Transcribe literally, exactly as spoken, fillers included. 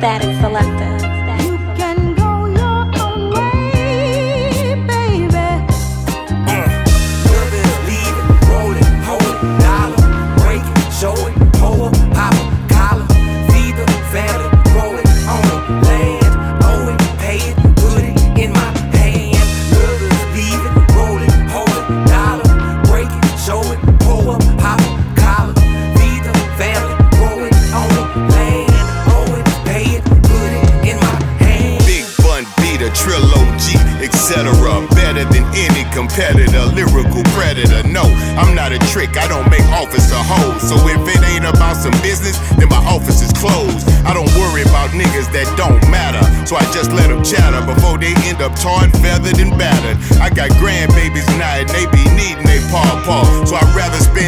Static Selector. You can go your own way, baby. Uh, love it, leave it, roll it, hold it, dollar, break it, show it, pull up, pop it, collar, feed the family, grow it, own it, land, owe it, pay it, put it in my hand. Love it, leave it, roll it, hold it, dollar, break it, show it, pull up, pop it, collar, feed the family, grow it, own it, land, owe it, pay it, put it in my hand. Big Bun Beater, Trillo G, et cetera. Better than any competitor, lyrical predator. No, I'm not a trick, I don't make officer hoes. So if it ain't about some business, then my office is closed. I don't worry about niggas that don't matter, so I just let them chatter before they end up tarred, feathered, and battered. I got grandbabies now and they be needing they paw paw, so I'd rather spend